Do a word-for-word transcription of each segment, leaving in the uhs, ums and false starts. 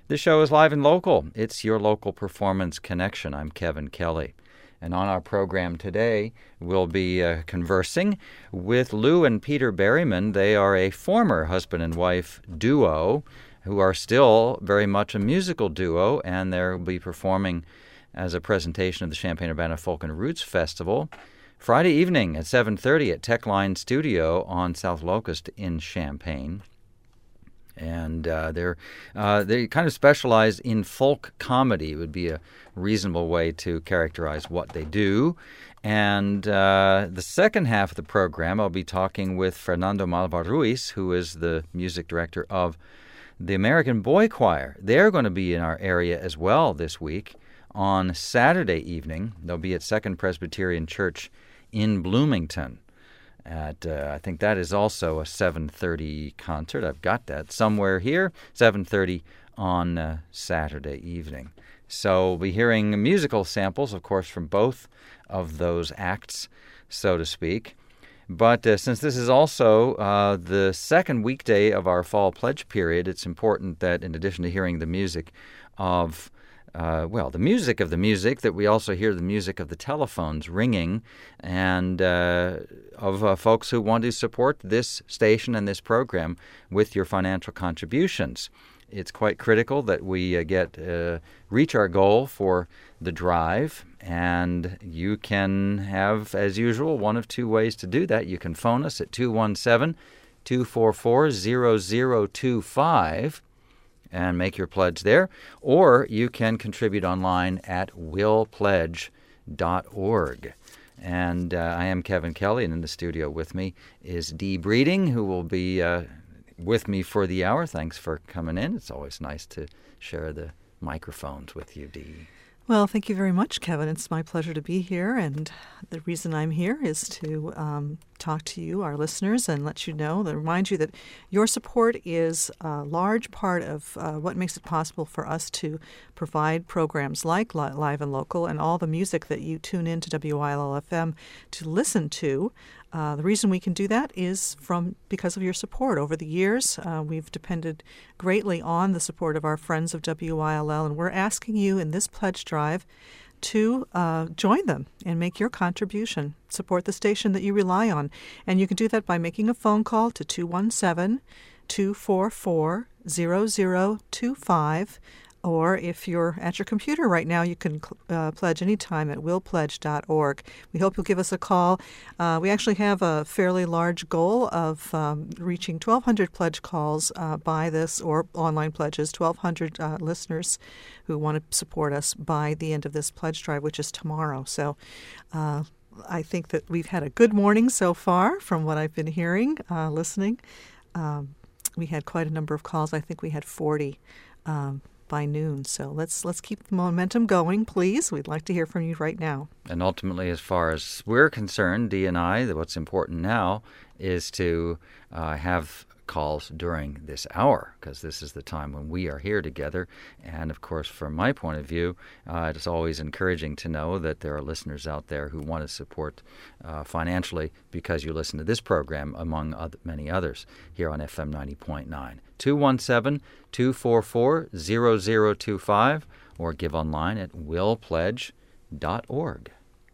The show is live and local. It's your local performance connection. I'm Kevin Kelly. And on our program today, we'll be uh, conversing with Lou and Peter Berryman. They are a former husband and wife duo who are still very much a musical duo, and they'll be performing as a presentation of the Champaign-Urbana Folk and Roots Festival Friday evening at seven thirty at Techline Studio on South Locust in Champaign. And uh, they're uh, they kind of specialize in folk comedy, would be a reasonable way to characterize what they do. And uh, the second half of the program, I'll be talking with Fernando Malvar Ruiz, who is the music director of the American Boy Choir. They're going to be in our area as well this week on Saturday evening. They'll be at Second Presbyterian Church in Bloomington. At uh, I think that is also a seven thirty concert. I've got that somewhere here, seven thirty on uh, Saturday evening. So we'll be hearing musical samples, of course, from both of those acts, so to speak. But uh, since this is also uh, the second weekday of our fall pledge period, it's important that in addition to hearing the music of Uh, well, the music of the music, that we also hear the music of the telephones ringing and uh, of uh, folks who want to support this station and this program with your financial contributions. It's quite critical that we uh, get uh, reach our goal for the drive, and you can have, as usual, one of two ways to do that. You can phone us at two one seven, two four four, zero zero two five and make your pledge there, or you can contribute online at will pledge dot org. And uh, I am Kevin Kelly, and in the studio with me is Dee Breeding, who will be uh, with me for the hour. Thanks for coming in. It's always nice to share the microphones with you, Dee. Well, thank you very much, Kevin. It's my pleasure to be here, and the reason I'm here is to um, talk to you, our listeners, and let you know, to remind you that your support is a large part of uh, what makes it possible for us to provide programs like Live and Local and all the music that you tune in to W I L L F M to listen to. Uh, the reason we can do that is from because of your support. Over the years, uh, we've depended greatly on the support of our friends of W I L L, and we're asking you in this pledge drive to uh, join them and make your contribution. Support the station that you rely on. And you can do that by making a phone call to two one seven, two four four, zero zero two five. Or if you're at your computer right now, you can uh, pledge anytime at will pledge dot org. We hope you'll give us a call. Uh, we actually have a fairly large goal of um, reaching twelve hundred pledge calls uh, by this, or online pledges, twelve hundred uh, listeners who want to support us by the end of this pledge drive, which is tomorrow. So uh, I think that we've had a good morning so far from what I've been hearing, uh, listening. Um, we had quite a number of calls. I think we had forty um by noon. So let's let's keep the momentum going, please. We'd like to hear from you right now. And ultimately, as far as we're concerned, Dee and I, what's important now is to uh, have calls during this hour, because this is the time when we are here together. And of course, from my point of view, uh, it's always encouraging to know that there are listeners out there who want to support uh, financially because you listen to this program, among other, many others, here on F M ninety point nine. two one seven, two four four, zero zero two five, or give online at will pledge dot org.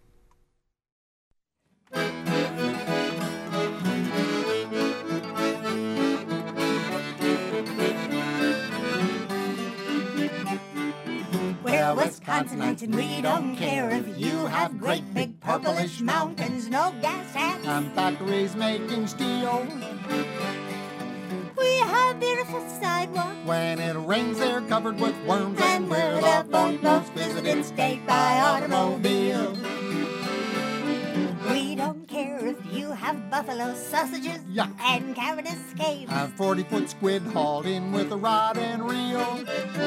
We're Wisconsinites and we don't care if you have great big purplish mountains, no gas hats, and factories making steel. We have beautiful sidewalks. When it rains, they're covered with worms, And we're the fourth most visited state by automobile. We don't care if you have buffalo sausages Yuck. and cavernous caves. A forty-foot squid hauled in with a rod and reel.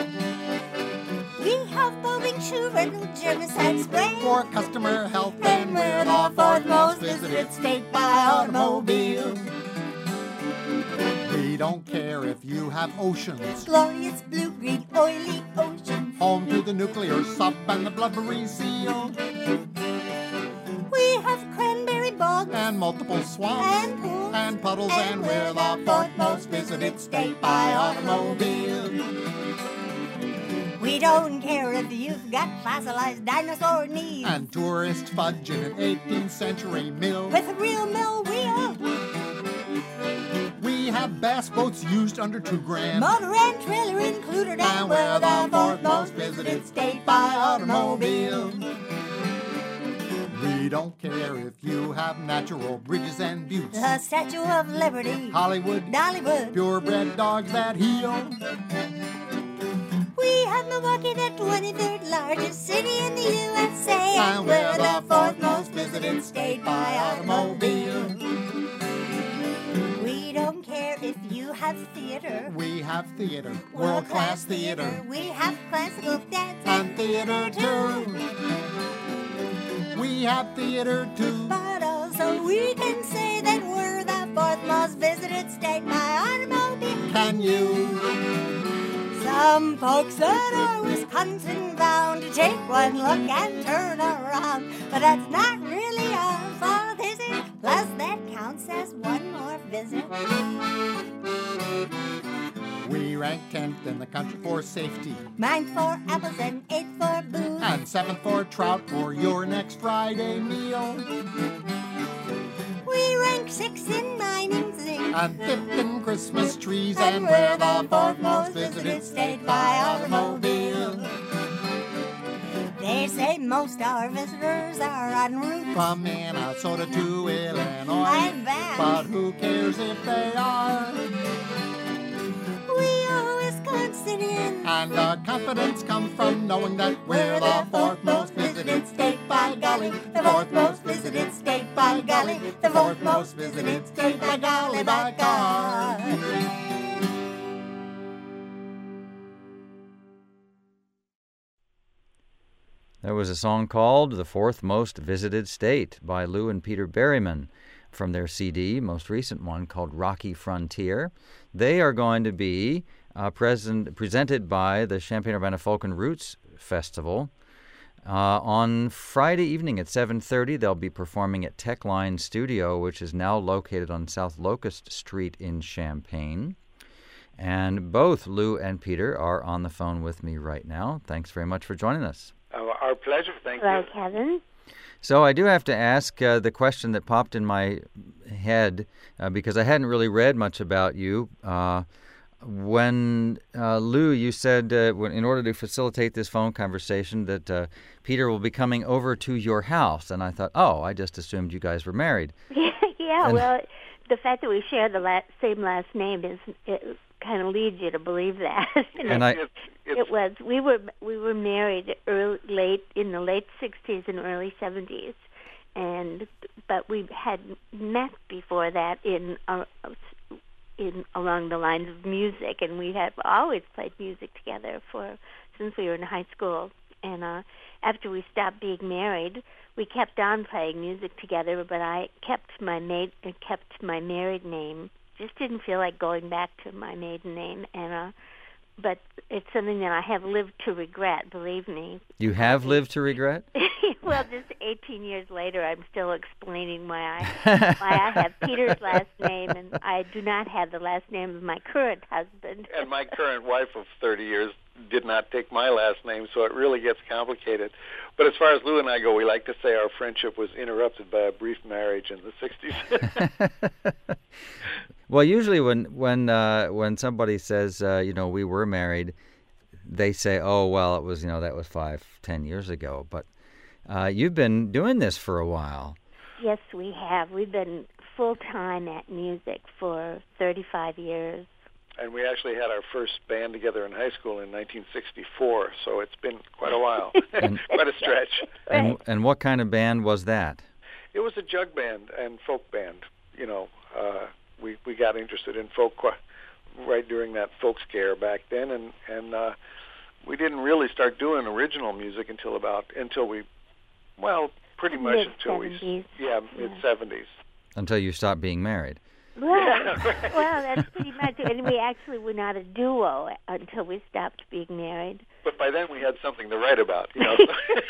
We have foaming sugar and germicide spray. For customer health, And we're the fourth most visited state by automobile. We don't care if you have oceans, Glorious blue-green oily oceans. home to the nuclear sub and the blubbery seal, We have cranberry bogs and multiple swamps and pools. and puddles, And and we're the fourth most visited state by automobile. We don't care if you've got fossilized dinosaur knees. And tourist fudge in an eighteenth century mill. With a real mill wheel. We have bass boats used under two grand. Motor and trailer included, and we're the fourth most visited state by automobile. We don't care if you have natural bridges and buttes. The Statue of Liberty, Hollywood, Dollywood. purebred dogs that heel. We have Milwaukee, the twenty-third largest city in the U S A. And we're the fourth most visited state by automobile. We don't care if you have theater. We have theater, world-class theater. We have classical dance And theater too. We have theater too. But also we can say that we're the fourth most visited state by automobile. Can you? Some folks that are Wisconsin bound to take one look and turn around. But that's not really our fault, is it? Plus that counts as one more visit. We rank tenth in the country for safety. Ninth for apples and eighth for booze. And seventh for trout for your next Friday meal. We rank sixth in mining zinc. And fifth in Christmas trees. And we're the fourth most visited state by automobile. They say most our visitors are en route From Minnesota to Illinois. and back. But who cares if they are? We are Wisconsinians. And the confidence comes from knowing that we're the fourth most visited state by golly. The fourth most visited state by golly. The fourth most visited state by golly, by God. There was a song called The Fourth Most Visited State by Lou and Peter Berryman from their C D, most recent one called Rocky Frontier. They are going to be uh, present, presented by the Champaign-Urbana Folk and Roots Festival. Uh, on Friday evening at seven thirty, they'll be performing at Tech Line Studio, which is now located on South Locust Street in Champaign. And both Lou and Peter are on the phone with me right now. Thanks very much for joining us. Uh, our pleasure. Thank Hello, you. Kevin. So I do have to ask uh, the question that popped in my head uh, because I hadn't really read much about you. Uh, when, uh, Lou, you said uh, when, in order to facilitate this phone conversation that uh, Peter will be coming over to your house. And I thought, oh, I just assumed you guys were married. yeah, And- well, the fact that we share the la- same last name is it kind of leads you to believe that. You know? And I, It's, it's, It was we were we were married early, late in the late sixties and early seventies, and but we had met before that in uh, in along the lines of music, and we have always played music together for since we were in high school. And uh, after we stopped being married, we kept on playing music together. But I kept my maid kept my married name. Just didn't feel like going back to my maiden name, and uh, but it's something that I have lived to regret. Believe me. you have lived to regret? Well, just eighteen years later, I'm still explaining why I why I have Peter's last name and I do not have the last name of my current husband. and my current wife of thirty years did not take my last name, so it really gets complicated. But as far as Lou and I go, we like to say our friendship was interrupted by a brief marriage in the sixties. Well, usually when when uh, when somebody says, uh, you know, we were married, they say, oh, well, it was, you know, that was five, ten years ago. But uh, you've been doing this for a while. Yes, we have. We've been full-time at music for thirty-five years. And we actually had our first band together in high school in nineteen sixty-four, so it's been quite a while, And- quite a stretch. And and what kind of band was that? It was a jug band and folk band. You know, uh, we we got interested in folk qu- right during that folk scare back then, and and uh, we didn't really start doing original music until about until we, well, pretty much until we, Mid-seventies. yeah, mid seventies. Until you stopped being married. Well, well, that's pretty much it. And we actually were not a duo until we stopped being married. But by then we had something to write about. You know.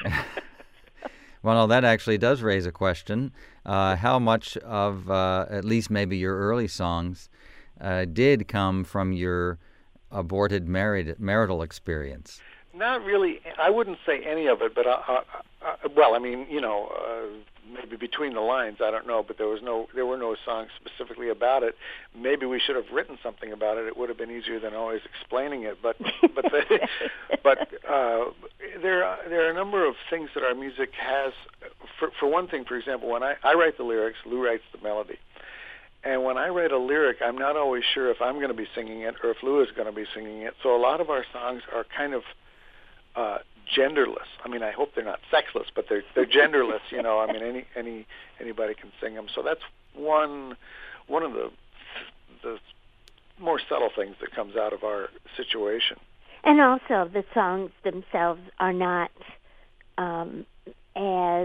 Well, no, that actually does raise a question. Uh, how much of, uh, at least maybe your early songs, uh, did come from your aborted married marital experience? Not really. I wouldn't say any of it, but uh, uh, uh, well, I mean, you know, uh, maybe between the lines, I don't know. But there was no, there were no songs specifically about it. Maybe we should have written something about it. It would have been easier than always explaining it. But but the, but uh, there are, there are a number of things that our music has. For for one thing, for example, when I, I write the lyrics, Lou writes the melody. And when I write a lyric, I'm not always sure if I'm going to be singing it or if Lou is going to be singing it. So a lot of our songs are kind of Uh, genderless. I mean, I hope they're not sexless, but they're they're genderless. You know, I mean, any any anybody can sing them. So that's one one of the the more subtle things that comes out of our situation. And also, the songs themselves are not um, as,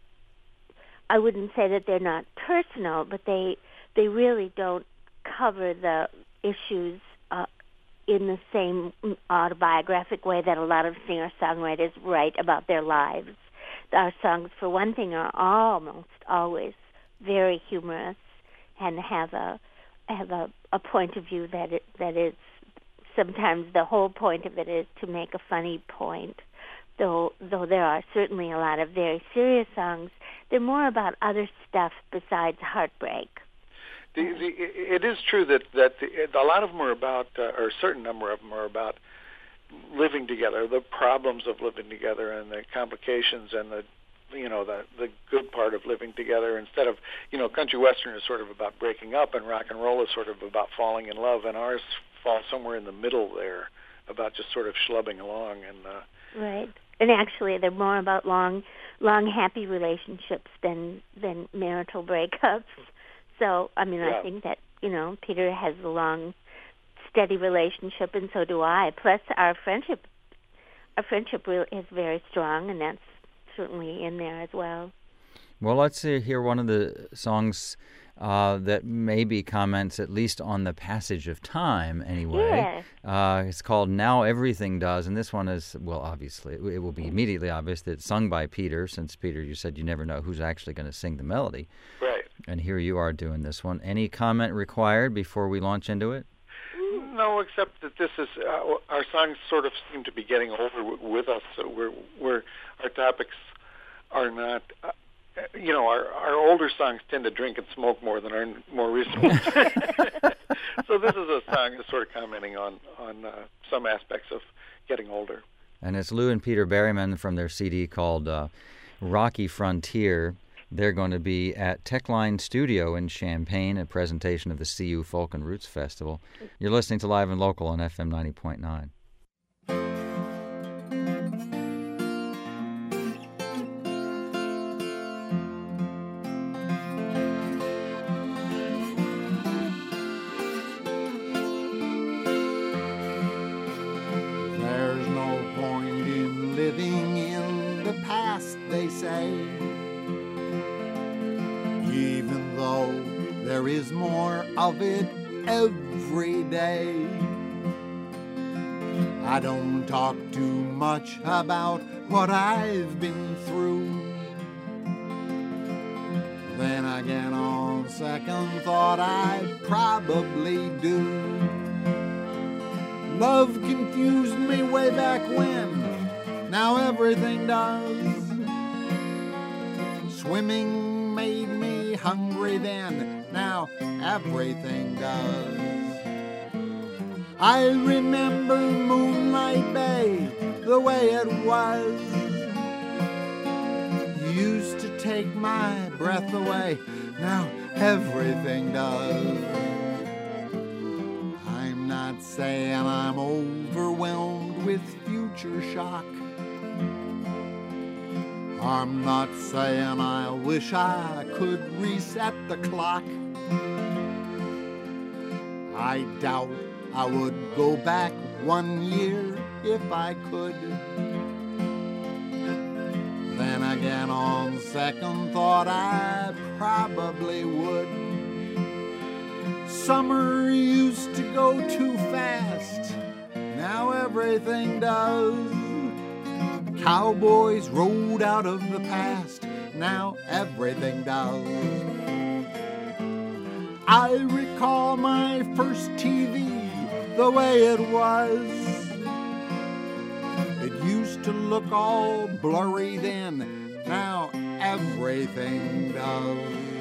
I wouldn't say that they're not personal, but they they really don't cover the issues uh, in the same autobiographic way that a lot of singer-songwriters write about their lives. Our songs, for one thing, are almost always very humorous and have a have a, a point of view that it, that is sometimes the whole point of it is to make a funny point. Though though there are certainly a lot of very serious songs, they're more about other stuff besides heartbreak. The, the, it is true that that the, a lot of them are about, uh, or a certain number of them are about living together, the problems of living together, and the complications, and the, you know, the the good part of living together. Instead of, you know, country western is sort of about breaking up, and rock and roll is sort of about falling in love, and ours falls somewhere in the middle there, about just sort of schlubbing along. And uh, right, and actually, they're more about long, long happy relationships than than marital breakups. So, I mean, yeah. I think that, you know, Peter has a long, steady relationship, and so do I. Plus, our friendship, our friendship is very strong, and that's certainly in there as well. Well, let's uh, hear one of the songs uh, that maybe comments at least on the passage of time, anyway. Yeah. Uh, it's called Now Everything Does, and this one is, well, obviously, it will be immediately obvious that it's sung by Peter, since, Peter, you said you never know who's actually going to sing the melody. Right. And here you are doing this one. Any comment required before we launch into it? No, except that this is uh, our songs sort of seem to be getting older w- with us. So we're we're our topics are not, uh, you know, our our older songs tend to drink and smoke more than our more recent ones. So this is a song that's sort of commenting on on uh, some aspects of getting older. And it's Lou and Peter Berryman from their C D called uh, Rocky Frontier. They're going to be at Techline Studio in Champaign, a presentation of the C U Folk and Roots Festival. You're listening to Live and Local on F M ninety point nine. There's no point in living in the past, they say. Even though there is more of it every day. I don't talk too much about what I've been through. Then again, on second thought, I probably do. Love confused me way back when, now everything does. Swimming made me hungry then, now everything does. I remember Moonlight Bay the way it was. Used to take my breath away, now everything does. I'm not saying I'm overwhelmed with future shock. I'm not saying I wish I could reset the clock. I doubt I would go back one year if I could. Then again, on second thought, I probably would. Summer used to go too fast, now everything does. Cowboys rode out of the past, now everything does. I recall my first T V the way it was. It to look all blurry then. Now everything does.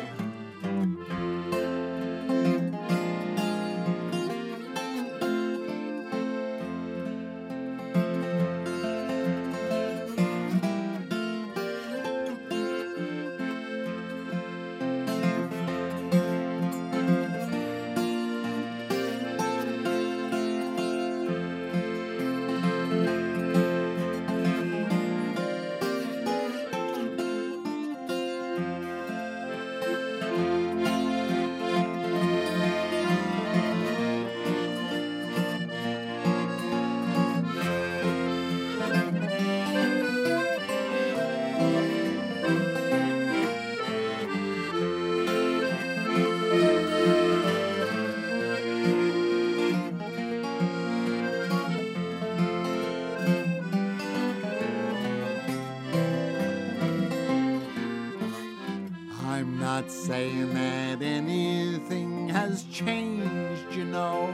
Not saying that anything has changed, you know.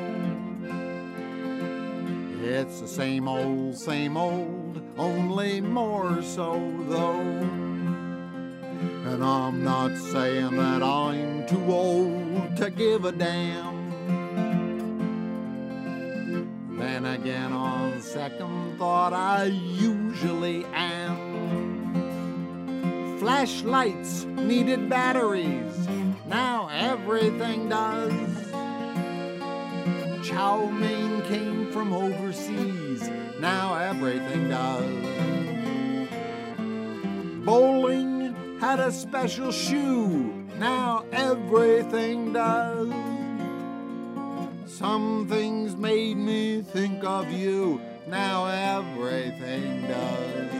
It's the same old, same old, only more so though. And I'm not saying that I'm too old to give a damn. Then again, on second thought, I usually am. Flashlights needed batteries, now everything does. Chow mein came from overseas, now everything does. Bowling had a special shoe, now everything does. Some things made me think of you, now everything does.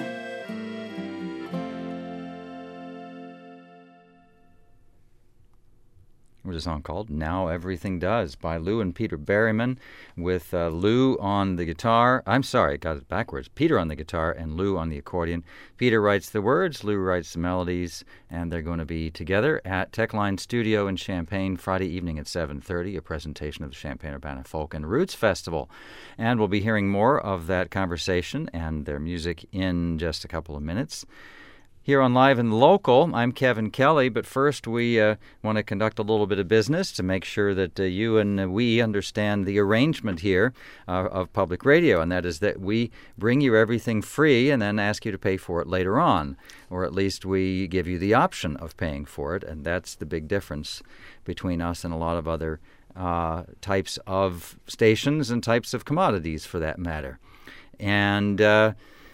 What is a song called Now Everything Does by Lou and Peter Berryman, with uh, Lou on the guitar. I'm sorry, I got it backwards. Peter on the guitar and Lou on the accordion. Peter writes the words, Lou writes the melodies, and they're going to be together at Techline Studio in Champaign Friday evening at seven thirty, a presentation of the Champaign-Urbana Folk and Roots Festival. And we'll be hearing more of that conversation and their music in just a couple of minutes. Here on Live and Local, I'm Kevin Kelly, but first we uh, want to conduct a little bit of business to make sure that uh, you and uh, we understand the arrangement here uh, of public radio, and that is that we bring you everything free and then ask you to pay for it later on, or at least we give you the option of paying for it, and that's the big difference between us and a lot of other uh, types of stations and types of commodities, for that matter. And Uh,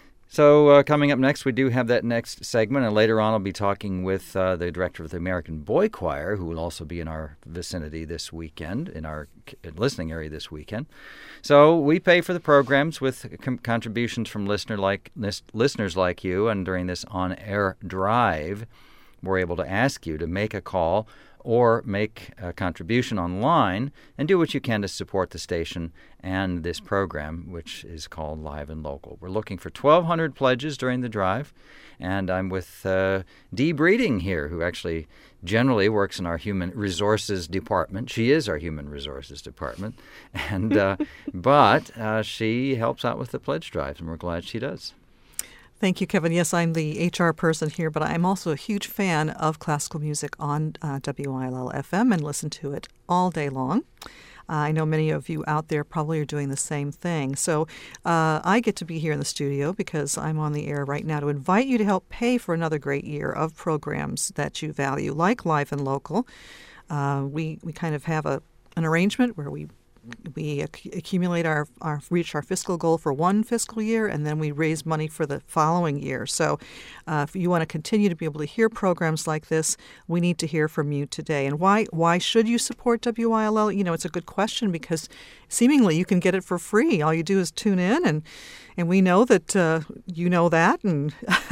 So uh, coming up next, we do have that next segment, and later on I'll be talking with uh, the director of the American Boy Choir, who will also be in our vicinity this weekend, in our listening area this weekend. So we pay for the programs with com- contributions from listener like lis- listeners like you, and during this on-air drive, we're able to ask you to make a call or make a contribution online and do what you can to support the station and this program, which is called Live and Local. We're looking for twelve hundred pledges during the drive, and I'm with uh, Dee Breeding here, who actually generally works in our Human Resources Department. She is our Human Resources Department, and uh, but uh, she helps out with the pledge drives, and we're glad she does. Thank you, Kevin. Yes, I'm the H R person here, but I'm also a huge fan of classical music on uh, W I L L F M and listen to it all day long. Uh, I know many of you out there probably are doing the same thing. So uh, I get to be here in the studio because I'm on the air right now to invite you to help pay for another great year of programs that you value, like Live and Local. Uh, we, we kind of have a an arrangement where we We ac- accumulate our, our, reach our fiscal goal for one fiscal year, and then we raise money for the following year. So uh, if you want to continue to be able to hear programs like this, we need to hear from you today. And why why should you support W I L L? You know, it's a good question because seemingly you can get it for free. All you do is tune in, and and we know that uh, you know that. And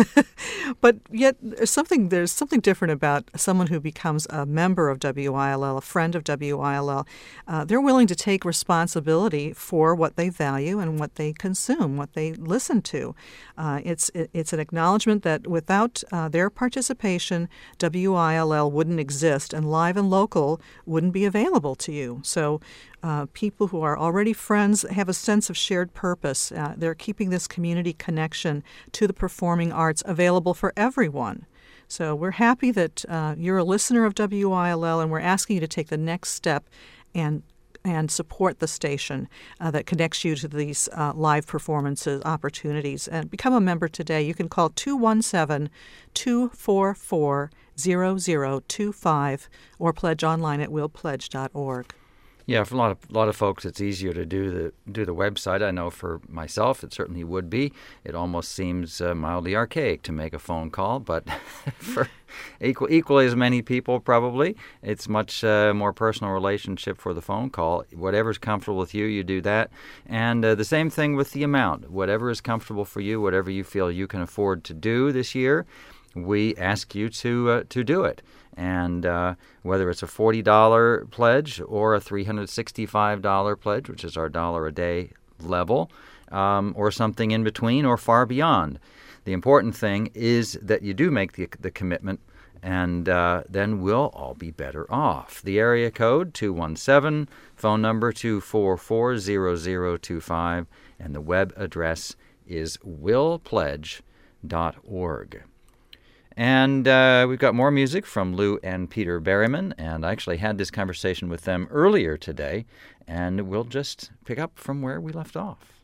but yet there's something there's something different about someone who becomes a member of W I L L, a friend of W I L L. Uh, they're willing to take take responsibility for what they value and what they consume, what they listen to. Uh, it's it, it's an acknowledgement that without uh, their participation, W I L L wouldn't exist, and Live and Local wouldn't be available to you. So uh, people who are already friends have a sense of shared purpose. Uh, they're keeping this community connection to the performing arts available for everyone. So we're happy that uh, you're a listener of W I L L, and we're asking you to take the next step and and support the station uh, that connects you to these uh, live performances opportunities. And become a member today. You can call two one seven, two four four, zero zero two five or pledge online at will pledge dot org. Yeah, for a lot of a lot of folks, it's easier to do the do the website. I know for myself, it certainly would be. It almost seems uh, mildly archaic to make a phone call, but for equal, equally as many people, probably, it's much uh, more personal relationship for the phone call. Whatever's comfortable with you, you do that. And uh, the same thing with the amount. Whatever is comfortable for you, whatever you feel you can afford to do this year, we ask you to uh, to do it. And uh, whether it's a forty dollars pledge or a three hundred sixty-five dollars pledge, which is our dollar a day level, um, or something in between or far beyond, the important thing is that you do make the, the commitment, and uh, then we'll all be better off. The area code, two one seven, phone number two four four, zero zero two five, and the web address is will pledge dot org. And uh, we've got more music from Lou and Peter Berryman, and I actually had this conversation with them earlier today, and we'll just pick up from where we left off.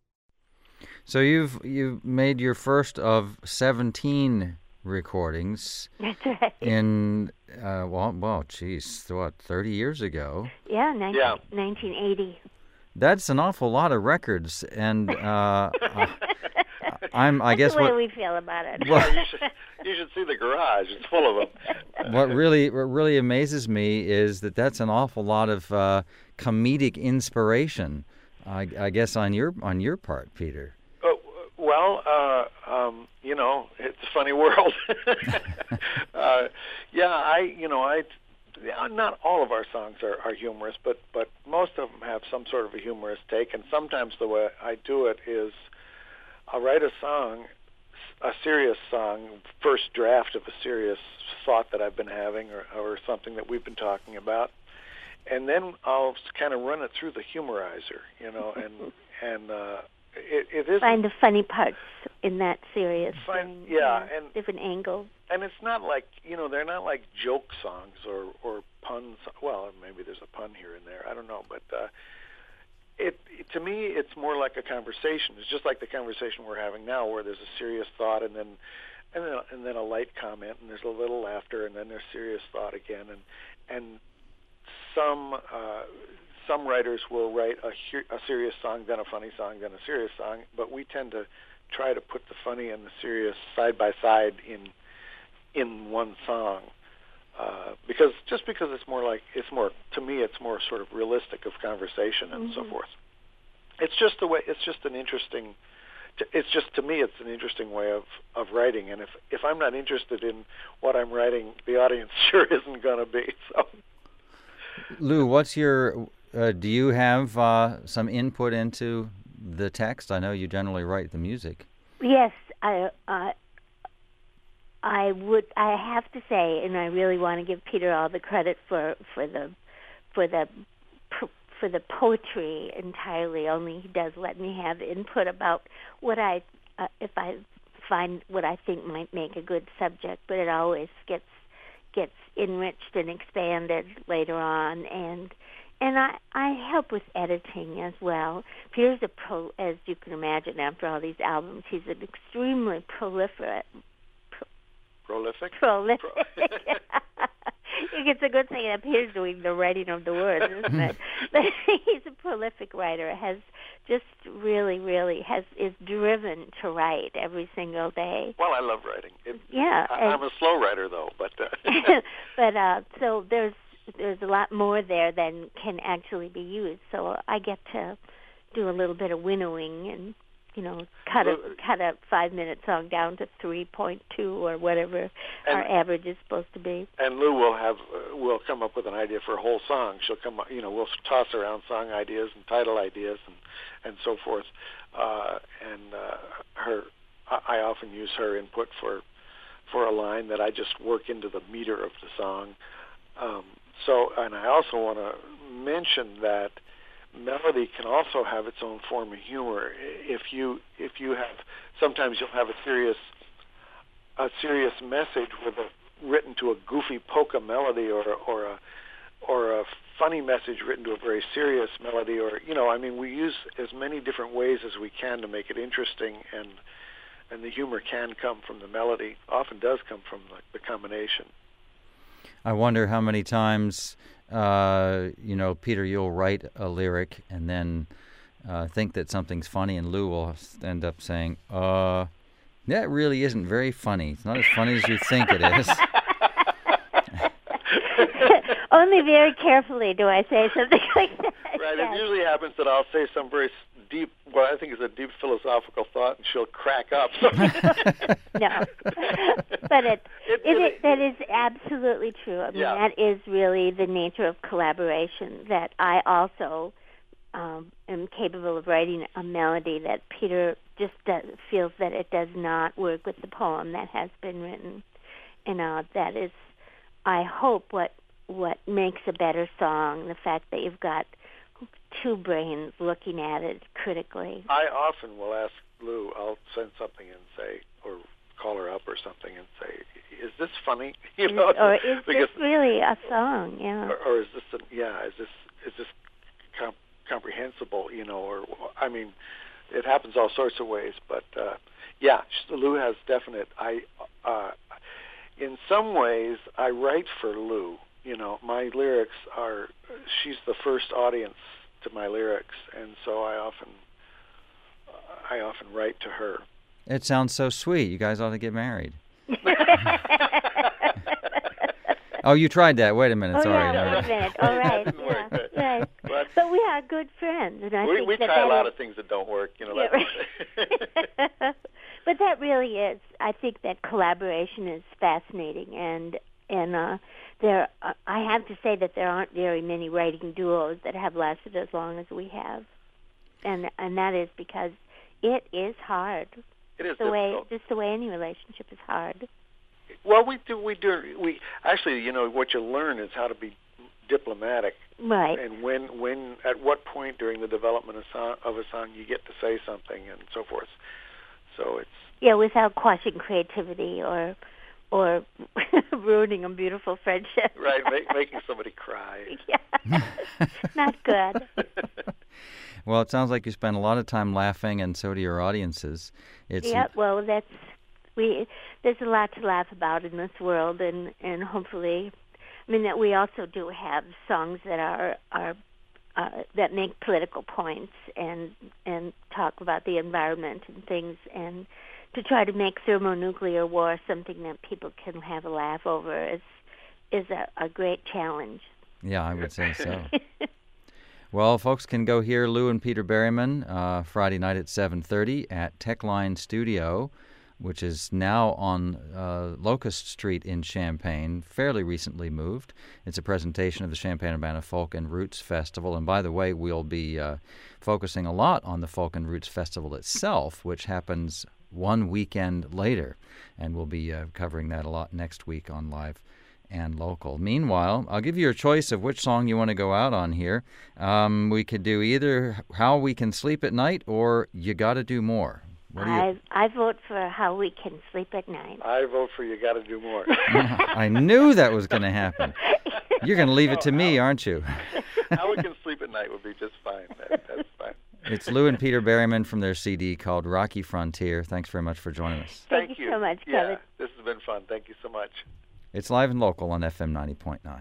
So you've you've made your first of seventeen recordings. That's right. In, uh, well, well, geez, what, thirty years ago? Yeah, nineteen, Yeah. nineteen eighty. That's an awful lot of records, and uh, I, I'm, I That's guess the way what... we feel about it. Well, you should you should see the garage. It's full of them. What really, what really amazes me is that that's an awful lot of uh, comedic inspiration. I, I guess on your on your part, Peter. Oh, well, uh, um, you know, it's a funny world. uh, yeah, I, you know, I. Not all of our songs are, are humorous, but but most of them have some sort of a humorous take. And sometimes the way I do it is, I'll write a song, a serious song, first draft of a serious thought that I've been having or, or something that we've been talking about, and then I'll kind of run it through the humorizer, you know, and and uh, it, it is Find the funny parts in that serious Find, thing. yeah, yeah, and different angles. and it's not like, you know, they're not like joke songs or or puns. Well, maybe there's a pun here and there. I don't know, but. Uh, It, to me, it's more like a conversation. It's just like the conversation we're having now, where there's a serious thought and then, and then, and then a light comment, and there's a little laughter, and then there's serious thought again. And and some uh, some writers will write a, a serious song, then a funny song, then a serious song. But we tend to try to put the funny and the serious side by side in in one song. Uh, because just because it's more like it's more to me it's more sort of realistic of conversation and Mm-hmm. so forth. It's just the way it's just an interesting. It's just to me it's an interesting way of, of writing, and if if I'm not interested in what I'm writing, the audience sure isn't going to be. So, Lou, what's your? Uh, do you have uh, some input into the text? I know you generally write the music. Yes, I. Uh, I would. I have to say, and I really want to give Peter all the credit for, for the for the for the poetry entirely. Only he does let me have input about what I uh, if I find what I think might make a good subject. But it always gets gets enriched and expanded later on, and and I I help with editing as well. Peter's a pro, as you can imagine. After all these albums, he's an extremely prolific. prolific. Prolific. It's a good thing that Peter's doing the writing of the words, isn't it? But he's a prolific writer. Has just really, really has is driven to write every single day. Well, I love writing. It, Yeah, I, and- I'm a slow writer though, but uh, but uh, so there's there's a lot more there than can actually be used. So I get to do a little bit of winnowing and you know, cut a cut a five minute song down to three point two or whatever and, our average is supposed to be. And Lou will have uh, will come up with an idea for a whole song. She'll come, up, you know, we'll toss around song ideas and title ideas and and so forth. Uh, and uh, her, I often use her input for for a line that I just work into the meter of the song. Um, so, and I also want to mention that melody can also have its own form of humor. If you if you have sometimes you'll have a serious a serious message with a written to a goofy polka melody, or or a or a funny message written to a very serious melody, or you know, I mean, we use as many different ways as we can to make it interesting, and and the humor can come from the melody. Often does come from the, the combination. I wonder how many times, uh, you know, Peter, you'll write a lyric and then uh, think that something's funny, and Lou will end up saying, uh, that really isn't very funny. It's not as funny as you think it is. Only very carefully do I say something like that. Right, yes. It usually happens that I'll say some very deep, what I think is a deep philosophical thought, and she'll crack up. No, but it, it, it, it, it that is absolutely true. I mean, yeah. that is really the nature of collaboration. That I also um, am capable of writing a melody that Peter just does, feels that it does not work with the poem that has been written, and uh, that is, I hope, what what makes a better song. The fact that you've got two brains looking at it critically. I often will ask Lou, I'll send something and say, or call her up or something and say, is this funny? You know, or is because, this really a song? Yeah. Or, or is this, a, yeah, is this is this comp- comprehensible? You know, or I mean, it happens all sorts of ways. But uh, yeah, Lou has definite. I, uh, in some ways, I write for Lou. You know, my lyrics are, she's the first audience to my lyrics, and so I often, uh, I often write to her. It sounds so sweet. You guys ought to get married. Oh, you tried that. Wait a minute. Oh, Sorry. yeah, wait a minute. All right. That didn't yeah, work. right. But, but we are good friends, and I we think we that try that a lot is, of things that don't work. You know. Yeah, That's, right. But that really is. I think that collaboration is fascinating, and and uh, there. Uh, I have to say that there aren't very many writing duos that have lasted as long as we have, and and that is because it is hard. it is The difficult. way just the way any relationship is hard. Well, we do. We do. We actually, you know, what you learn is how to be diplomatic, Right. and when, when, at what point during the development of, song, of a song you get to say something, and so forth. So it's Yeah, without quashing creativity or or ruining a beautiful friendship. right, make, making somebody cry. Yeah. Not good. Well, it sounds like you spend a lot of time laughing, and so do your audiences. It's Yeah, well, that's we. There's a lot to laugh about in this world, and, and hopefully, I mean, that we also do have songs that are are uh, that make political points and and talk about the environment and things, and to try to make thermonuclear war something that people can have a laugh over is is a, a great challenge. Yeah, I would say so. Well, folks can go hear Lou and Peter Berryman uh, Friday night at seven thirty at Techline Studio, which is now on uh, Locust Street in Champaign, fairly recently moved. It's a presentation of the Champaign-Urbana Folk and Roots Festival. And by the way, we'll be uh, focusing a lot on the Folk and Roots Festival itself, which happens one weekend later. And we'll be uh, covering that a lot next week on Live and Local. Meanwhile, I'll give you a choice of which song you want to go out on here. Um, we could do either How We Can Sleep at Night or You Gotta Do More. What do you... I I vote for How We Can Sleep at Night. I vote for You Got to Do More. I knew that was going to happen. You're going to leave it to me, aren't you? How We Can Sleep at Night would be just fine. That, that's fine. It's Lou and Peter Berryman from their C D called Rocky Frontier. Thanks very much for joining us. Thank, Thank you you so much, Yeah, Kevin. this has been fun. Thank you so much. It's Live and Local on F M ninety point nine.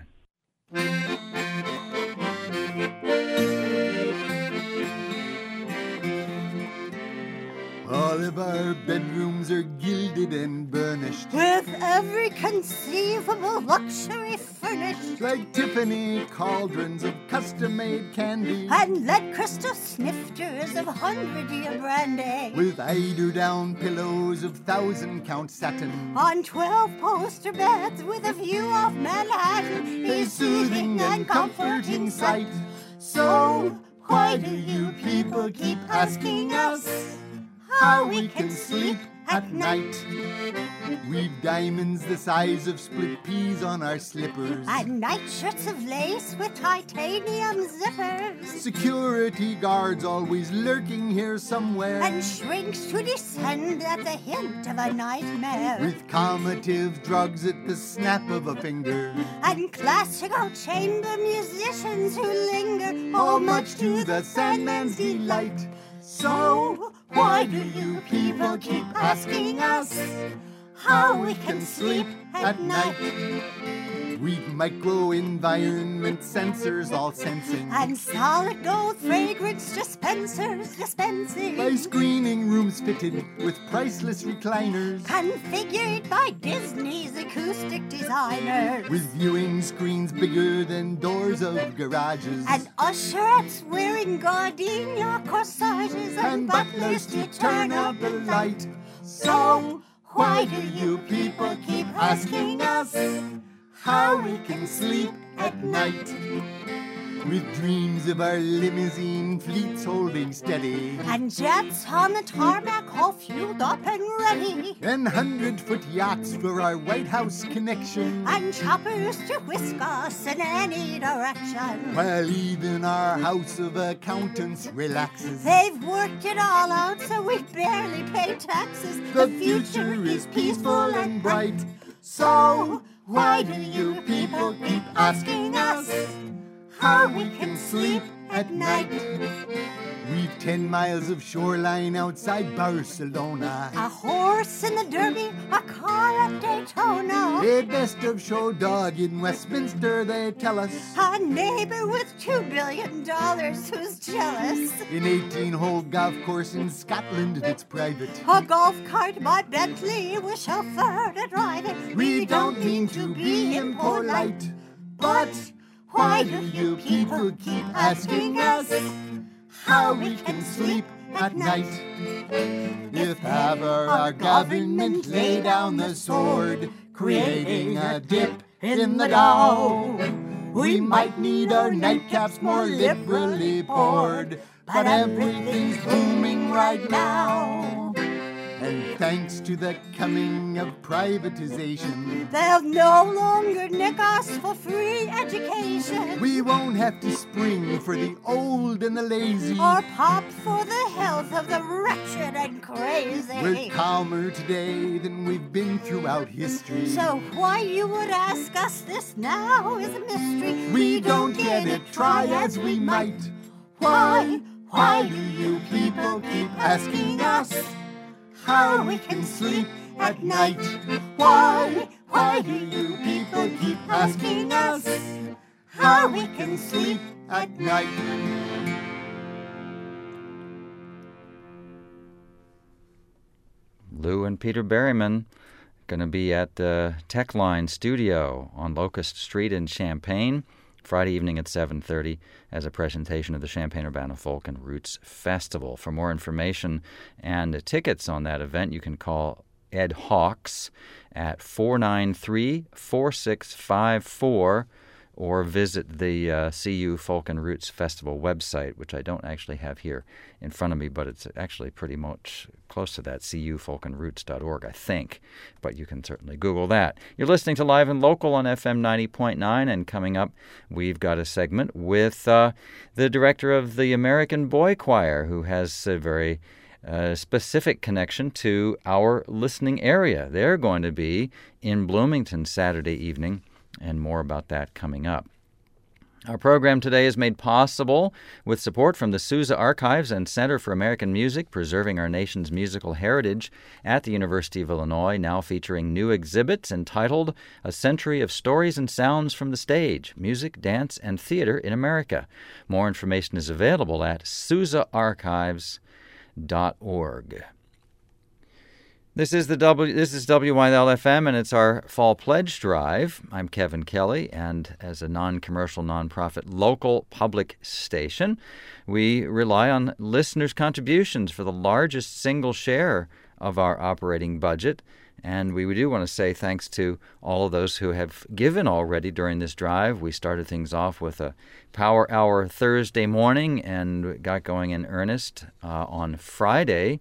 All of our bedrooms are gilded and burnished, with every conceivable luxury furnished, like Tiffany cauldrons of custom-made candy, and lead crystal snifters of hundred-year brandy, with eider-down pillows of thousand-count satin, on twelve poster beds with a view of Manhattan, a soothing and comforting sight. So why do you people keep asking us how we can sleep at night? We've diamonds the size of split peas on our slippers, and nightshirts of lace with titanium zippers, security guards always lurking here somewhere, and shrinks to descend at the hint of a nightmare, with calmative drugs at the snap of a finger, and classical chamber musicians who linger, all much to the Sandman's delight. So why do you people keep asking us how we can sleep at night? We've micro-environment sensors all sensing, and solid gold fragrance dispensers dispensing, by screening rooms fitted with priceless recliners, configured by Disney's acoustic designers, with viewing screens bigger than doors of garages, and usherettes wearing gardenia corsages, and, and butlers to turn out the light. So why do you people keep asking us how we can sleep at night? With dreams of our limousine fleets holding steady, and jets on the tarmac all fueled up and ready, and hundred-foot yachts for our White House connection, and choppers to whisk us in any direction, while even our House of Accountants relaxes. They've worked it all out so we barely pay taxes. The future is peaceful and bright. So why do you people keep asking us how we can sleep at night? We've ten miles of shoreline outside Barcelona, a horse in the Derby, a car at Daytona, a best of show dog in Westminster, they tell us, a neighbor with two billion dollars who's jealous, an eighteen-hole golf course in Scotland that's private, a golf cart by Bentley with chauffeur to drive it. We don't mean to be impolite, but why do you people keep asking us how we can sleep at night? If ever our government lay down the sword, creating a dip in the Dow, we might need our nightcaps more liberally poured, but everything's booming right now. And thanks to the coming of privatization, they'll no longer nick us for free education, we won't have to spring for the old and the lazy, or pop for the health of the wretched and crazy. We're calmer today than we've been throughout history. So why you would ask us this now is a mystery. We don't get it, try as we might. Why, why do you people keep asking us how we can sleep at night? Why, why do you people keep asking us how we can sleep at night? Lou and Peter Berryman going to be at the Techline Studio on Locust Street in Champaign Friday evening at seven thirty as a presentation of the Champaign-Urbana Folk and Roots Festival. For more information and tickets on that event, you can call Ed Hawks at four nine three, four six five four or visit the uh, C U Folk and Roots Festival website, which I don't actually have here in front of me, but it's actually pretty much close to that, c u folk and roots dot org, I think. But you can certainly Google that. You're listening to Live and Local on F M ninety point nine, and coming up, we've got a segment with uh, the director of the American Boy Choir, who has a very uh, specific connection to our listening area. They're going to be in Bloomington Saturday evening, and more about that coming up. Our program today is made possible with support from the Sousa Archives and Center for American Music, preserving our nation's musical heritage at the University of Illinois, now featuring new exhibits entitled A Century of Stories and Sounds from the Stage, Music, Dance, and Theater in America. More information is available at sousa archives dot org. This is the W. This is W Y L F M, and it's our Fall Pledge Drive. I'm Kevin Kelly, and as a non-commercial, nonprofit local public station, we rely on listeners' contributions for the largest single share of our operating budget. And we do want to say thanks to all of those who have given already during this drive. We started things off with a Power Hour Thursday morning and got going in earnest uh, on Friday.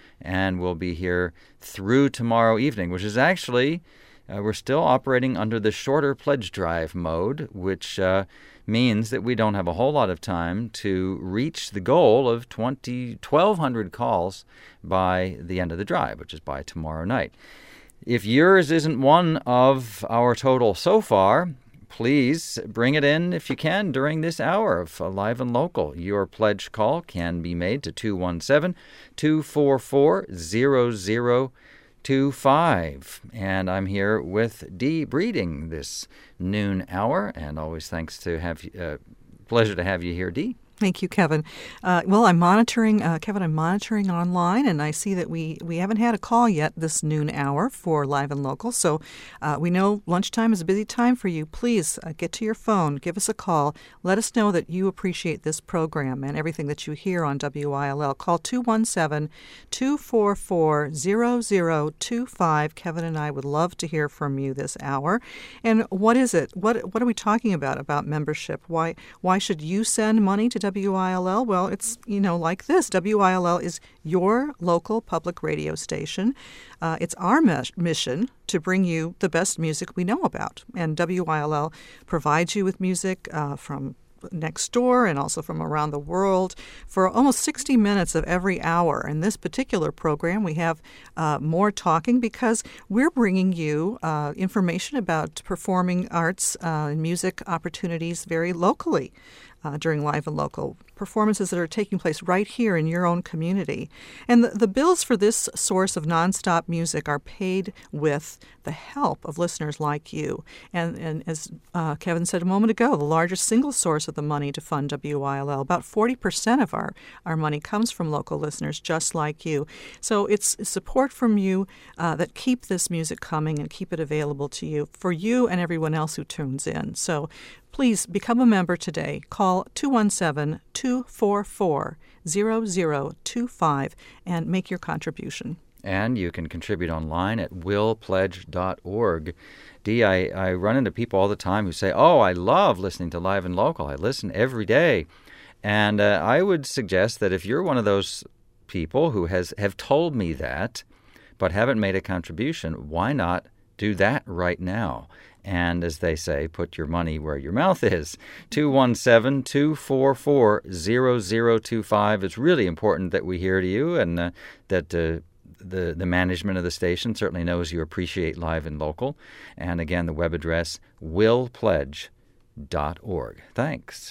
And we'll be here through tomorrow evening, which is actually, uh, we're still operating under the shorter pledge drive mode, which uh, means that we don't have a whole lot of time to reach the goal of twelve hundred calls by the end of the drive, which is by tomorrow night. If yours isn't one of our total so far, please bring it in if you can during this hour of Live and Local. Your pledge call can be made to two one seven, two four four, zero zero two five. And I'm here with Dee Breeding this noon hour, and always thanks to have you, uh, pleasure to have you here, Dee. Thank you, Kevin. Uh, well, I'm monitoring, uh, Kevin, I'm monitoring online, and I see that we, we haven't had a call yet this noon hour for Live and Local. So uh, we know lunchtime is a busy time for you. Please uh, get to your phone, give us a call. Let us know that you appreciate this program and everything that you hear on W I L L. Call two one seven, two four four, zero zero two five. Kevin and I would love to hear from you this hour. And what is it? What what are we talking about, about membership? Why Why should you send money to W I L L? Well, it's, you know, like this. W I L L is your local public radio station. Uh, it's our mes- mission to bring you the best music we know about. And W I L L provides you with music uh, from next door and also from around the world for almost sixty minutes of every hour. In this particular program, we have uh, more talking because we're bringing you uh, information about performing arts uh, and music opportunities very locally. Uh, during Live and Local, performances that are taking place right here in your own community. And the, the bills for this source of nonstop music are paid with the help of listeners like you. And, and as uh, Kevin said a moment ago, the largest single source of the money to fund W I L L, about forty percent of our, our money comes from local listeners just like you. So it's support from you uh, that keep this music coming and keep it available to you, for you and everyone else who tunes in. So please become a member today. Call two one seven, two four four, zero zero two five and make your contribution. And you can contribute online at will pledge dot org. Dee, I, I run into people all the time who say, oh, I love listening to Live and Local. I listen every day. And uh, I would suggest that if you're one of those people who has have told me that but haven't made a contribution, why not do that right now? And as they say, put your money where your mouth is. two one seven, two four four, zero zero two five. It's really important that we hear to you, and uh, that uh, the, the management of the station certainly knows you appreciate Live and Local. And again, the web address, will pledge dot org. Thanks.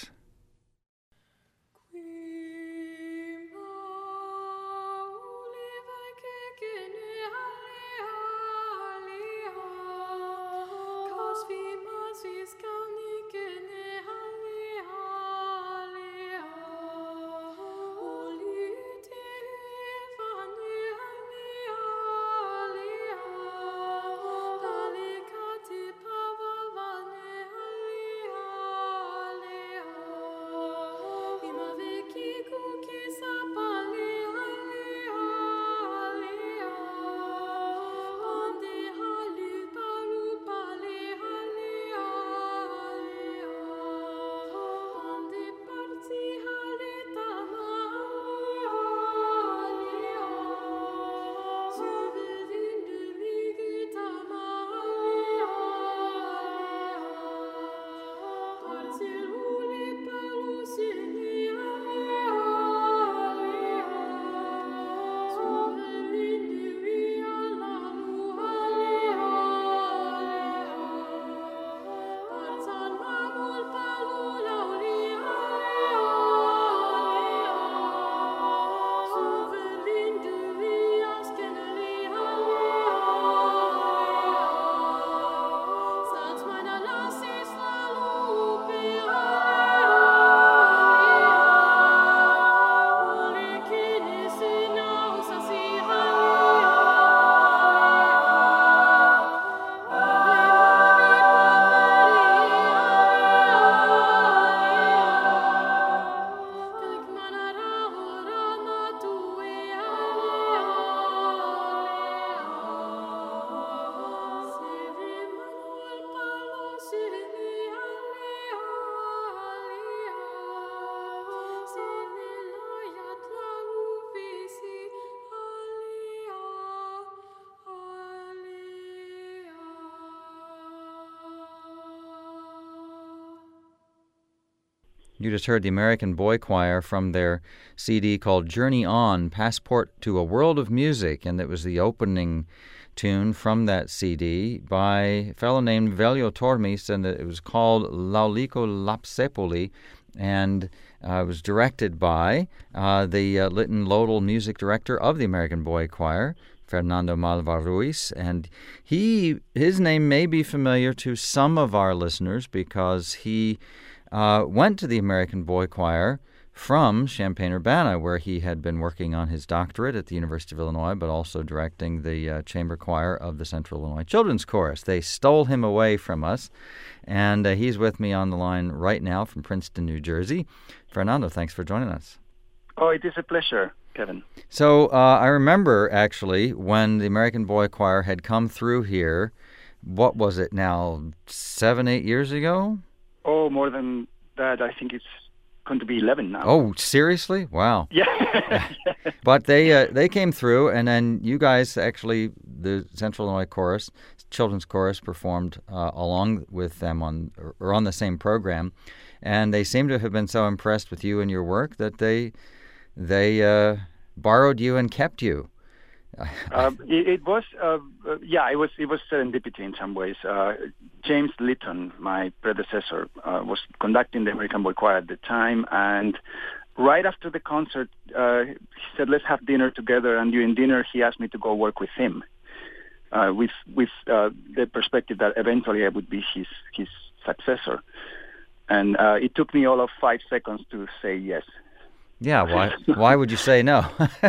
You just heard the American Boy Choir from their C D called Journey On, Passport to a World of Music, and it was the opening tune from that C D by a fellow named Veljo Tormis, and it was called Lauliko Lapsepoli, and uh, it was directed by uh, the uh, Lytton Lodel music director of the American Boy Choir, Fernando Malvar Ruiz, and he his name may be familiar to some of our listeners because he uh, went to the American Boy Choir from Champaign-Urbana, where he had been working on his doctorate at the University of Illinois, but also directing the uh, chamber choir of the Central Illinois Children's Chorus. They stole him away from us, and uh, he's with me on the line right now from Princeton, New Jersey. Fernando, thanks for joining us. Oh, it is a pleasure, Kevin. So uh, I remember, actually, when the American Boy Choir had come through here, what was it now, seven, eight years ago? Oh, more than that. I think it's going to be eleven now. Oh, seriously? Wow. Yeah. But they uh, they came through, and then you guys actually, the Central Illinois Chorus, Children's Chorus, performed uh, along with them on or on the same program, and they seem to have been so impressed with you and your work that they they uh, borrowed you and kept you. uh, it, it was, uh, uh, yeah, it was it was serendipity in some ways. Uh, James Litton, my predecessor, uh, was conducting the American Boy Choir at the time, and right after the concert, uh, he said, "Let's have dinner together." And during dinner, he asked me to go work with him, uh, with with uh, the perspective that eventually I would be his his successor. And uh, it took me all of five seconds to say yes. Yeah, why why would you say no?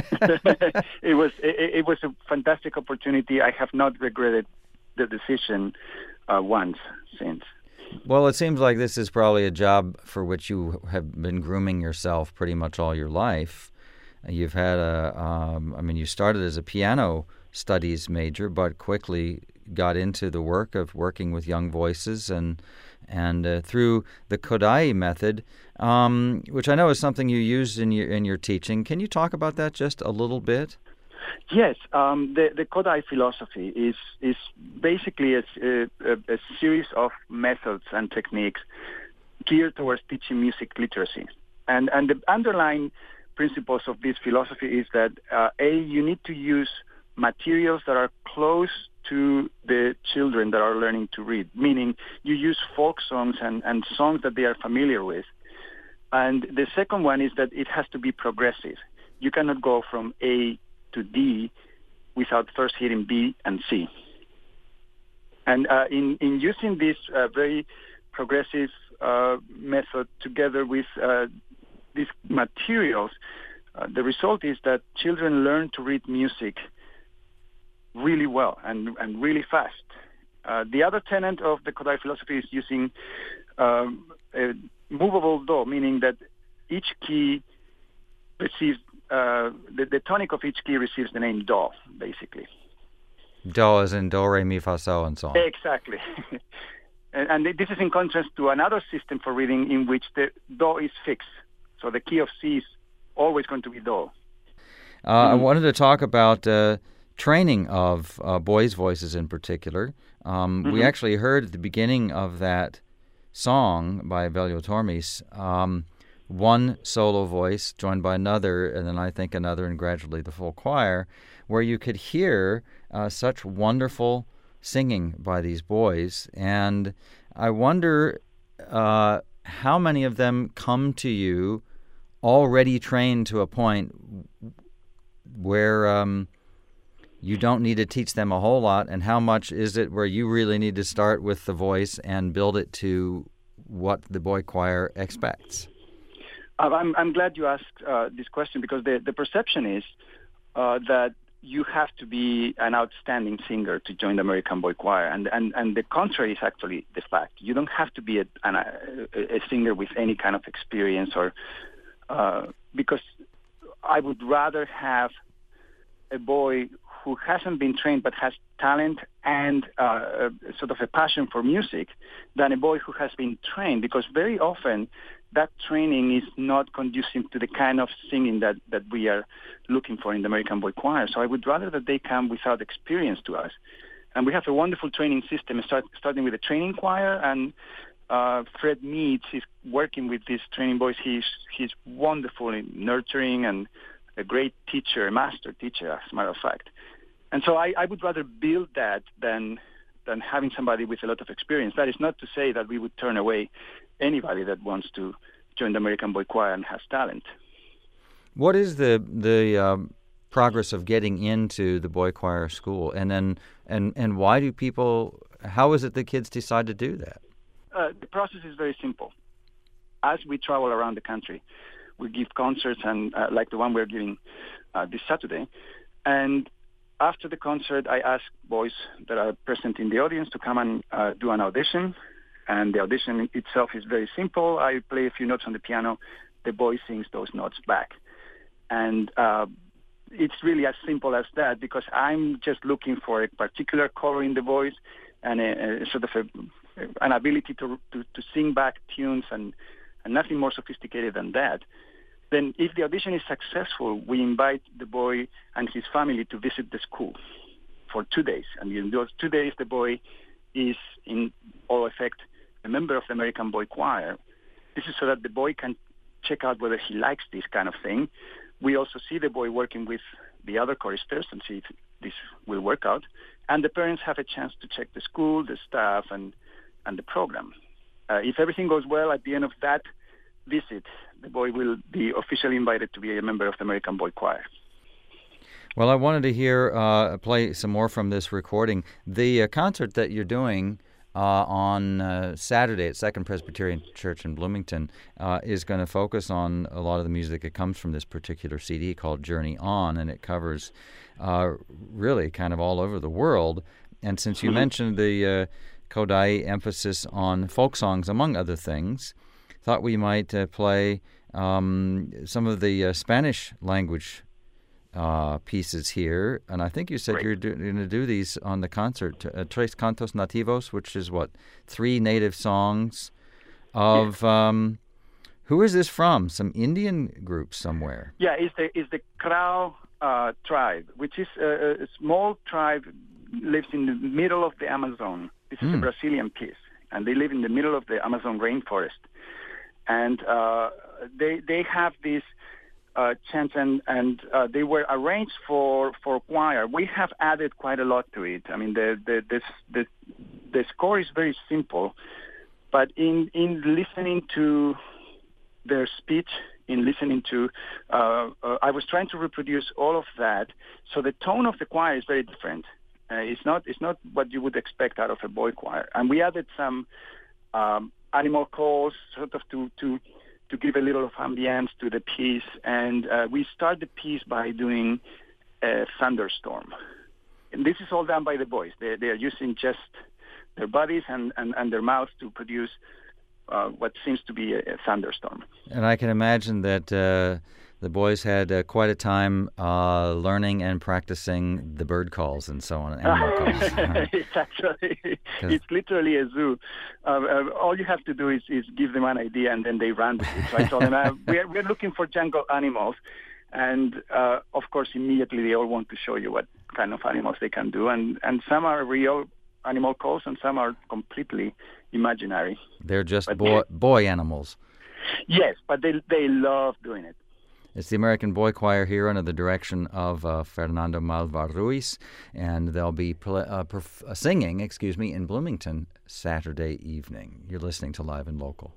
it was it, it was a fantastic opportunity. I have not regretted the decision uh, once since. Well, it seems like this is probably a job for which you have been grooming yourself pretty much all your life. You've had a, um, I mean, you started as a piano studies major, but quickly got into the work of working with young voices and and uh, through the Kodály method, um, which I know is something you use in your in your teaching. Can you talk about that just a little bit? Yes, um, the the Kodály philosophy is is basically a, a, a series of methods and techniques geared towards teaching music literacy, and and the underlying principles of this philosophy is that uh, a you need to use materials that are close to the children that are learning to read, meaning you use folk songs and, and songs that they are familiar with. And the second one is that it has to be progressive. You cannot go from A to D without first hitting B and C. And uh, in, in using this uh, very progressive uh, method together with uh, these materials, uh, the result is that children learn to read music really well and, and really fast. Uh, the other tenet of the Kodály philosophy is using um, a movable do, meaning that each key receives, uh, the, the tonic of each key receives the name do, basically. Do as in do, re, mi, fa, so, and so on. Exactly. and, and this is in contrast to another system for reading in which the do is fixed. So the key of C is always going to be do. Uh, mm. I wanted to talk about uh, training of uh, boys' voices in particular. Um, mm-hmm. We actually heard at the beginning of that song by Veljo Tormis, um, one solo voice joined by another, and then I think another, and gradually the full choir, where you could hear uh, such wonderful singing by these boys. And I wonder uh, how many of them come to you already trained to a point where um, you don't need to teach them a whole lot, and how much is it where you really need to start with the voice and build it to what the boy choir expects? I'm, I'm glad you asked uh, this question, because the, the perception is uh, that you have to be an outstanding singer to join the American Boy Choir, and, and, and the contrary is actually the fact. You don't have to be a, an, a, a singer with any kind of experience, or uh, because I would rather have a boy who hasn't been trained but has talent and uh, sort of a passion for music than a boy who has been trained, because very often that training is not conducive to the kind of singing that, that we are looking for in the American Boy Choir. So I would rather that they come without experience to us. And we have a wonderful training system, start, starting with a training choir, and uh, Fred Meads is working with these training boys. He's he's wonderful in nurturing and a great teacher, a master teacher, as a matter of fact. And so I, I would rather build that than than having somebody with a lot of experience. That is not to say that we would turn away anybody that wants to join the American Boy Choir and has talent. What is the the um, progress of getting into the boy choir school, and then and and why do people? How is it the kids decide to do that? Uh, the process is very simple. As we travel around the country, we give concerts, and uh, like the one we're giving uh, this Saturday. And after the concert, I ask boys that are present in the audience to come and uh, do an audition. And the audition itself is very simple. I play a few notes on the piano. The boy sings those notes back. And uh, it's really as simple as that, because I'm just looking for a particular color in the voice and a, a sort of a, an ability to, to, to sing back tunes and, and nothing more sophisticated than that. Then if the audition is successful, we invite the boy and his family to visit the school for two days. And in those two days, the boy is, in all effect, a member of the American Boy Choir. This is so that the boy can check out whether he likes this kind of thing. We also see the boy working with the other choristers and see if this will work out. And the parents have a chance to check the school, the staff, and, and the program. Uh, if everything goes well, at the end of that visit, the boy will be officially invited to be a member of the American Boy Choir. Well, I wanted to hear, uh, play some more from this recording. The uh, concert that you're doing uh, on uh, Saturday at Second Presbyterian Church in Bloomington uh, is going to focus on a lot of the music that comes from this particular C D called Journey On, and it covers uh, really kind of all over the world. And since you mm-hmm. mentioned the uh, Kodály emphasis on folk songs, among other things, thought we might uh, play um, some of the uh, Spanish language uh, pieces here. And I think you said Great. you're, do- you're going to do these on the concert, uh, Tres Cantos Nativos, which is what, three native songs of, yeah. um, who is this from? Some Indian group somewhere. Yeah, it's the, it's the Krau uh, tribe, which is a, a small tribe, lives in the middle of the Amazon. This is mm. a Brazilian piece, and they live in the middle of the Amazon rainforest. And uh, they they have these uh, chants, and, and uh, they were arranged for, for choir. We have added quite a lot to it. I mean, the the the the, the score is very simple, but in in listening to their speech, in listening to, uh, uh, I was trying to reproduce all of that. So the tone of the choir is very different. Uh, it's not it's not what you would expect out of a boy choir. And we added some Um, animal calls, sort of to, to, to give a little of ambience to the piece. And uh, we start the piece by doing a thunderstorm. And this is all done by the boys. They, they are using just their bodies and, and, and their mouths to produce uh, what seems to be a, a thunderstorm. And I can imagine that uh, the boys had uh, quite a time uh, learning and practicing the bird calls and so on, animal calls. It's actually, it's literally a zoo. Uh, uh, all you have to do is, is give them an idea, and then they run with it. So I told them, uh, we're, we're looking for jungle animals. And, uh, of course, immediately they all want to show you what kind of animals they can do. And, and some are real animal calls, and some are completely imaginary. They're just boy, boy animals. Yes, but they they love doing it. It's the American Boy Choir here under the direction of uh, Fernando Malvar Ruiz, and they'll be pl- uh, perf- uh, singing, excuse me, in Bloomington Saturday evening. You're listening to Live and Local.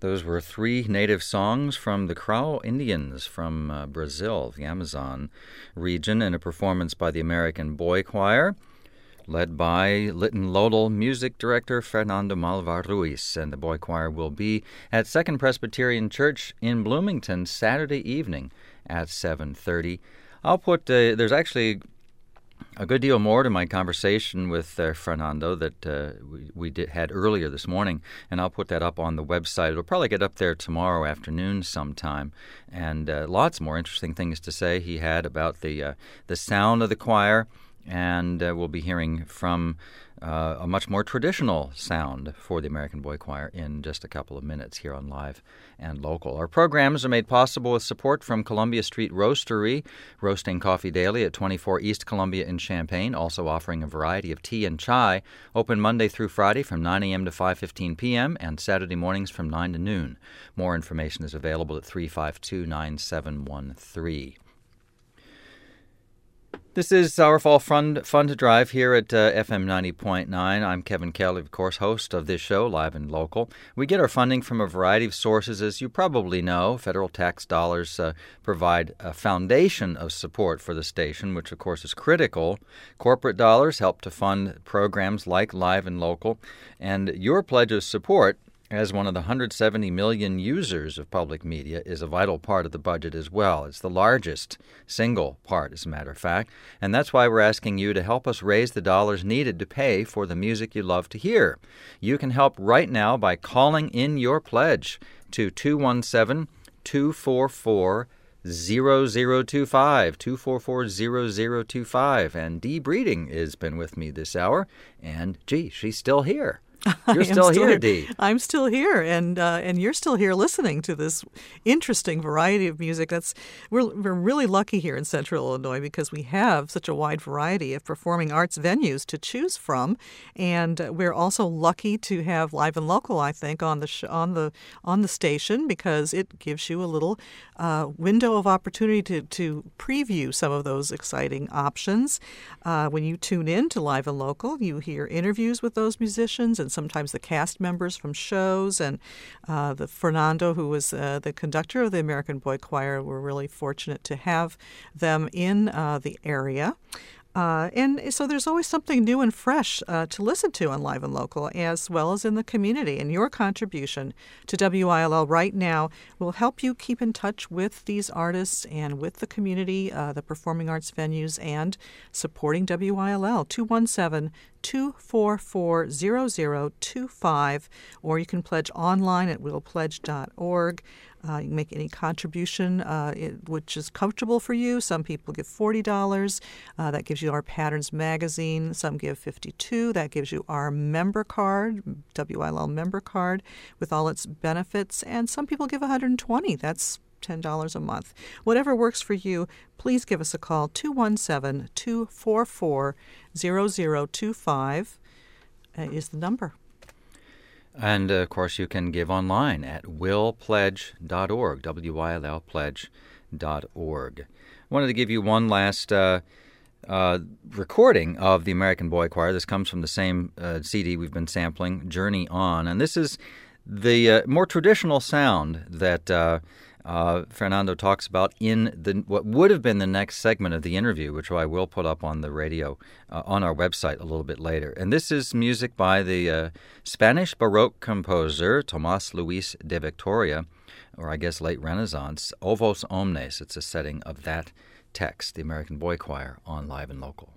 Those were three native songs from the Crow Indians from uh, Brazil, the Amazon region, in a performance by the American Boy Choir, led by Lytton Lodel music director Fernando Malvar Ruiz. And the Boy Choir will be at Second Presbyterian Church in Bloomington Saturday evening at seven thirty. I'll put, uh, there's actually a good deal more to my conversation with uh, Fernando that uh, we, we did, had earlier this morning, and I'll put that up on the website. It'll probably get up there tomorrow afternoon sometime, and uh, lots more interesting things to say he had about the uh, the sound of the choir, and uh, we'll be hearing from uh, a much more traditional sound for the American Boy Choir in just a couple of minutes here on Live and Local. Our programs are made possible with support from Columbia Street Roastery, roasting coffee daily at twenty-four East Columbia in Champaign, also offering a variety of tea and chai, open Monday through Friday from nine a.m. to five fifteen p.m. and Saturday mornings from nine to noon. More information is available at three five two, nine seven one three. This is our Fall Fun, fun to Drive here at uh, F M ninety point nine. I'm Kevin Kelly, of course, host of this show, Live and Local. We get our funding from a variety of sources. As you probably know, federal tax dollars uh, provide a foundation of support for the station, which, of course, is critical. Corporate dollars help to fund programs like Live and Local. And your pledge of support, as one of the one hundred seventy million users of public media, is a vital part of the budget as well. It's the largest single part, as a matter of fact, and that's why we're asking you to help us raise the dollars needed to pay for the music you love to hear. You can help right now by calling in your pledge to two one seven, two four four, zero zero two five, two four four, zero zero two five. And Dee Breeding has been with me this hour, and, gee, she's still here. You're still, still here, here, Dee. I'm still here, and uh, and you're still here listening to this interesting variety of music. That's we're we're really lucky here in Central Illinois because we have such a wide variety of performing arts venues to choose from, and we're also lucky to have Live and Local, I think, on the sh- on the on the station because it gives you a little uh, window of opportunity to to preview some of those exciting options. Uh, when you tune in to Live and Local, you hear interviews with those musicians and sometimes the cast members from shows, and uh, the Fernando, who was uh, the conductor of the American Boy Choir. We're really fortunate to have them in uh, the area. Uh, and so there's always something new and fresh uh, to listen to on Live and Local, as well as in the community. And your contribution to W I L L right now will help you keep in touch with these artists and with the community, uh, the performing arts venues, and supporting W I L L. two one seven, two four four, zero zero two five, or you can pledge online at will pledge dot org. Uh, you can make any contribution uh, it, which is comfortable for you. Some people give forty dollars. Uh, that gives you our Patterns magazine. Some give fifty-two dollars. That gives you our member card, W I L L member card, with all its benefits. And some people give one hundred twenty dollars. That's ten dollars a month. Whatever works for you, please give us a call, two one seven, two four four, zero zero two five uh, is the number. And, uh, of course, you can give online at will pledge dot org, W I L L pledge dot org. I wanted to give you one last uh, uh, recording of the American Boy Choir. This comes from the same uh, C D we've been sampling, Journey On. And this is the uh, more traditional sound that uh, uh, Fernando talks about in the what would have been the next segment of the interview, which I will put up on the radio, uh, on our website a little bit later. And this is music by the uh, Spanish Baroque composer Tomás Luis de Victoria, or I guess late Renaissance, O Vos Omnes. It's a setting of that text, the American Boy Choir on Live and Local.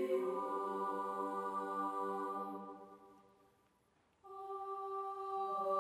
Oh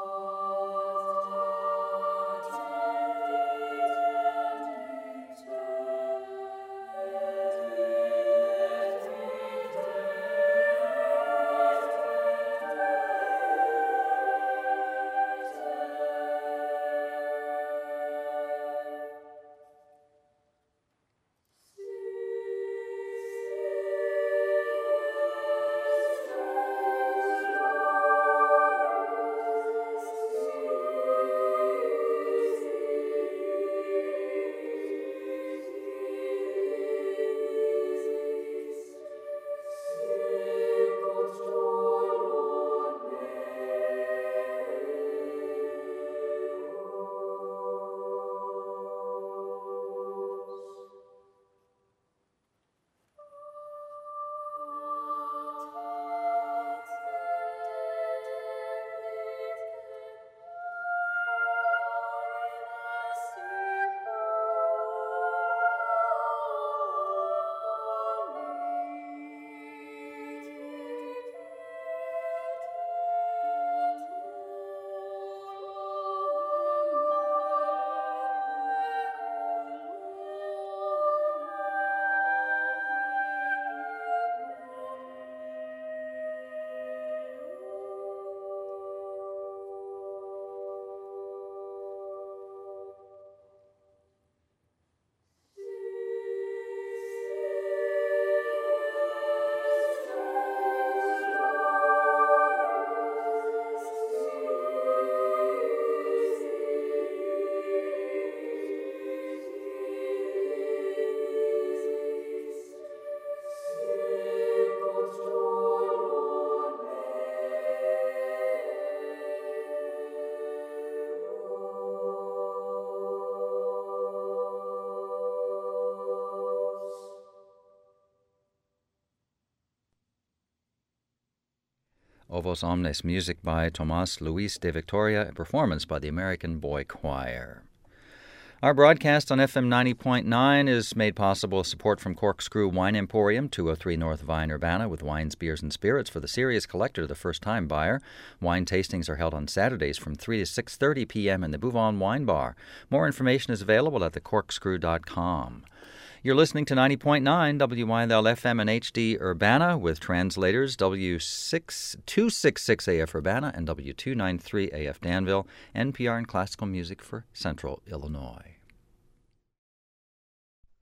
Novos Omnes, music by Tomas Luis de Victoria, a performance by the American Boy Choir. Our broadcast on F M ninety point nine is made possible with support from Corkscrew Wine Emporium, two oh three North Vine, Urbana, with wines, beers, and spirits for the serious collector to the first-time buyer. Wine tastings are held on Saturdays from three to six thirty p.m. in the Bouvon Wine Bar. More information is available at the corkscrew dot com. You're listening to ninety point nine W Y L L F M and H D Urbana with translators W six two sixty-six A F Urbana and W two ninety-three A F Danville, N P R and classical music for Central Illinois.